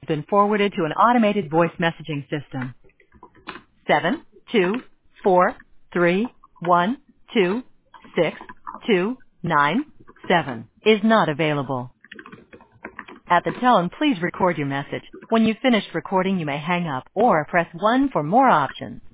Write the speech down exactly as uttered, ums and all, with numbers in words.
been forwarded to an automated voice messaging system. Seven two four three one two six two nine seven is not available. At the tone, please record your message. When you've finished recording, you may hang up or press one for more options.